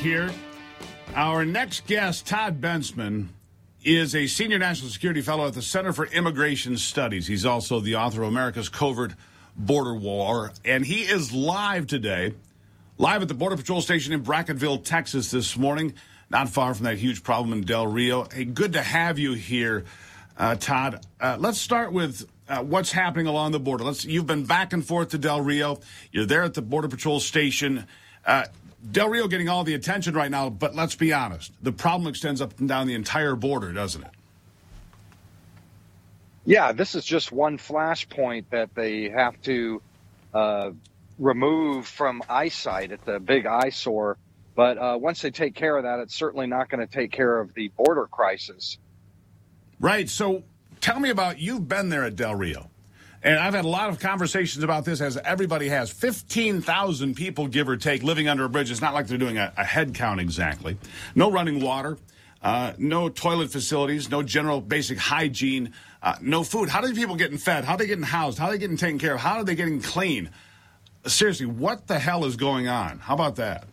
here. Our next guest, Todd Bensman, is a senior national security fellow at the Center for Immigration Studies. He's also the author of America's Covert Border War, and he is live today, live at the Border Patrol station in Brackettville, Texas this morning, not far from that huge problem in Del Rio. Hey, good to have you here, Todd. Let's start with what's happening along the border. You've been back and forth to Del Rio. You're there at the Border Patrol station. Del Rio getting all the attention right now, but let's be honest. The problem extends up and down the entire border, doesn't it? Yeah, this is just one flashpoint that they have to remove from eyesight. It's a big eyesore. But once they take care of that, it's certainly not going to take care of the border crisis. Right. So tell me about, you've been there at Del Rio. And I've had a lot of conversations about this, as everybody has. 15,000 people, give or take, living under a bridge. It's not like they're doing a head count exactly. No running water, no toilet facilities, no general basic hygiene, no food. How are these people getting fed? How are they getting housed? How are they getting taken care of? How are they getting clean? Seriously, what the hell is going on? How about that?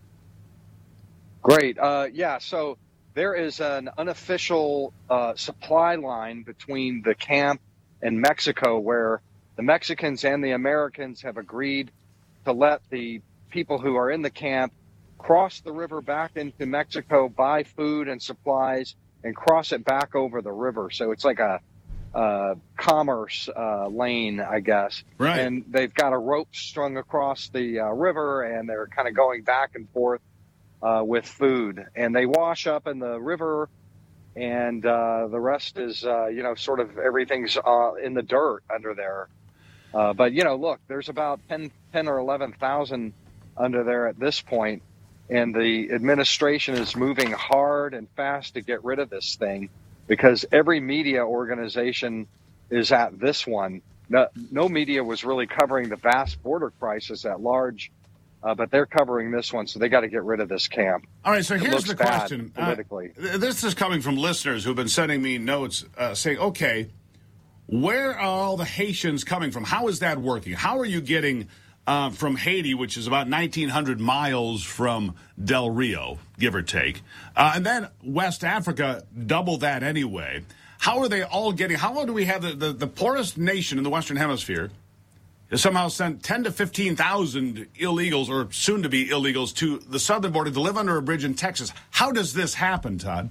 Great. So there is an unofficial supply line between the camp and Mexico, where the Mexicans and the Americans have agreed to let the people who are in the camp cross the river back into Mexico, buy food and supplies, and cross it back over the river. So it's like a commerce lane, I guess. Right. And they've got a rope strung across the river, and they're kind of going back and forth with food. And they wash up in the river, and the rest is, sort of everything's in the dirt under there. But, look, there's about 10 or 11,000 under there at this point, and the administration is moving hard and fast to get rid of this thing, because every media organization is at this one. No media was really covering the vast border crisis at large, but they're covering this one, so they got to get rid of this camp. All right, so here's the question. Politically. This is coming from listeners who've been sending me notes saying, okay, where are all the Haitians coming from? How is that working? How are you getting from Haiti, which is about 1,900 miles from Del Rio, give or take, and then West Africa, double that anyway. How are they all getting, how do we have the poorest nation in the Western Hemisphere has somehow sent 10 to 15,000 illegals, or soon-to-be illegals, to the southern border to live under a bridge in Texas? How does this happen, Todd?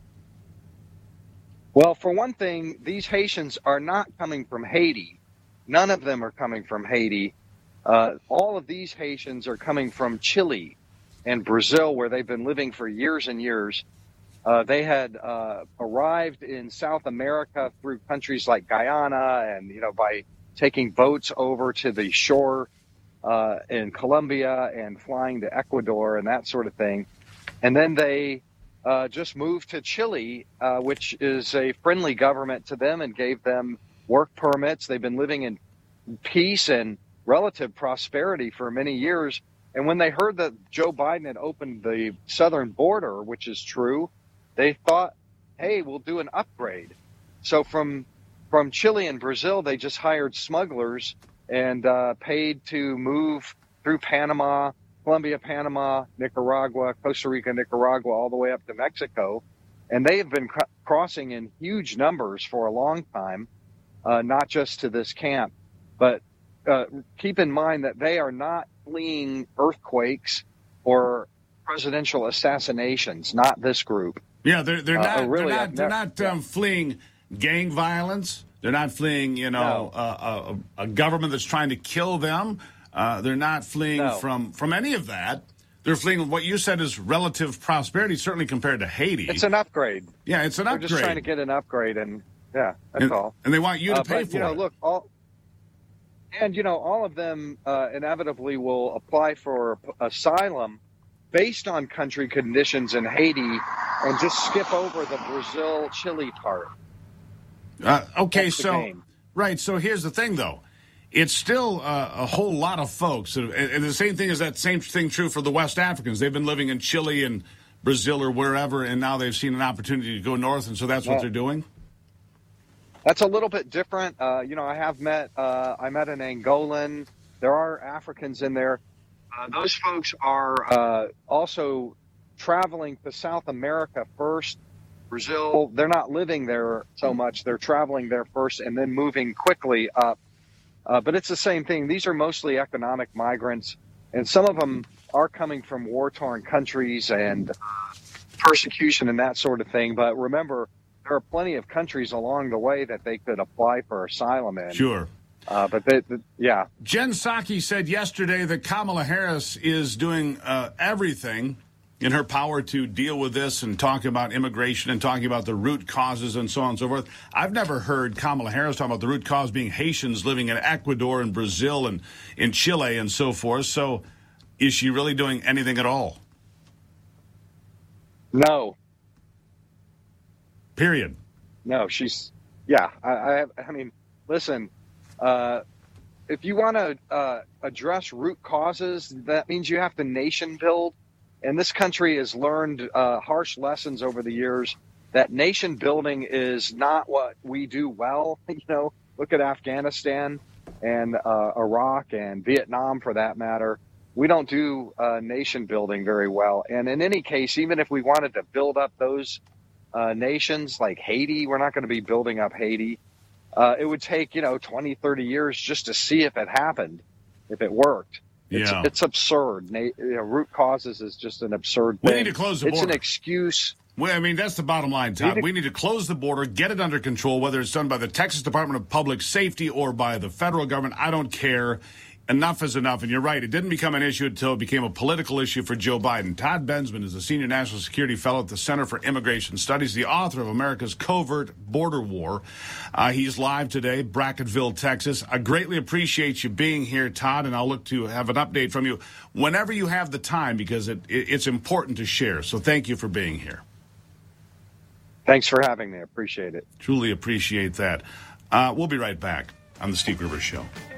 Well, for one thing, these Haitians are not coming from Haiti. None of them are coming from Haiti. All of these Haitians are coming from Chile and Brazil, where they've been living for years and years. They had arrived in South America through countries like Guyana, and, by taking boats over to the shore in Colombia and flying to Ecuador and that sort of thing. And then they just moved to Chile, which is a friendly government to them, and gave them work permits. They've been living in peace and relative prosperity for many years. And when they heard that Joe Biden had opened the southern border, which is true, they thought, hey, we'll do an upgrade. So from Chile and Brazil, they just hired smugglers and paid to move through Panama, Colombia, Panama, Nicaragua, Costa Rica, Nicaragua, all the way up to Mexico. And they have been crossing in huge numbers for a long time, not just to this camp. But keep in mind that they are not fleeing earthquakes or presidential assassinations, not this group. Yeah, they're not fleeing gang violence. They're not fleeing, a government that's trying to kill them. They're not fleeing from any of that. They're fleeing what you said is relative prosperity, certainly compared to Haiti. It's an upgrade. Yeah, it's an upgrade. They're just trying to get an upgrade, and that's all. And they want you to pay for it. Look, all of them inevitably will apply for asylum based on country conditions in Haiti, and just skip over the Brazil-Chile part. Okay, so here's the thing, though. It's still a whole lot of folks. And the same thing is that same thing true for the West Africans. They've been living in Chile and Brazil or wherever, and now they've seen an opportunity to go north, and so that's what they're doing? That's a little bit different. I met an Angolan. There are Africans in there. Those folks are also traveling to South America first. Brazil, they're not living there so much. They're traveling there first and then moving quickly up. But it's the same thing. These are mostly economic migrants, and some of them are coming from war-torn countries and persecution and that sort of thing. But remember, there are plenty of countries along the way that they could apply for asylum in. Sure. Yeah. Jen Psaki said yesterday that Kamala Harris is doing everything in her power to deal with this and talk about immigration and talking about the root causes and so on and so forth. I've never heard Kamala Harris talk about the root cause being Haitians living in Ecuador and Brazil and in Chile and so forth. So is she really doing anything at all? No. Period. No, I mean, listen, if you want to address root causes, that means you have to nation build. And this country has learned harsh lessons over the years that nation building is not what we do well. Look at Afghanistan and Iraq and Vietnam, for that matter. We don't do nation building very well. And in any case, even if we wanted to build up those nations like Haiti, we're not going to be building up Haiti. It would take, 20, 30 years just to see if it happened, if it worked. It's absurd. Root causes is just an absurd thing. We need to close the border. It's an excuse. Well, I mean, that's the bottom line, Todd. We need to close the border, get it under control, whether it's done by the Texas Department of Public Safety or by the federal government. I don't care. Enough is enough. And you're right. It didn't become an issue until it became a political issue for Joe Biden. Todd Bensman is a senior national security fellow at the Center for Immigration Studies, the author of America's Covert Border War. He's live today, Brackettville, Texas. I greatly appreciate you being here, Todd, and I'll look to have an update from you whenever you have the time, because it's important to share. So thank you for being here. Thanks for having me. I appreciate it. Truly appreciate that. We'll be right back on the Steve Rivers Show.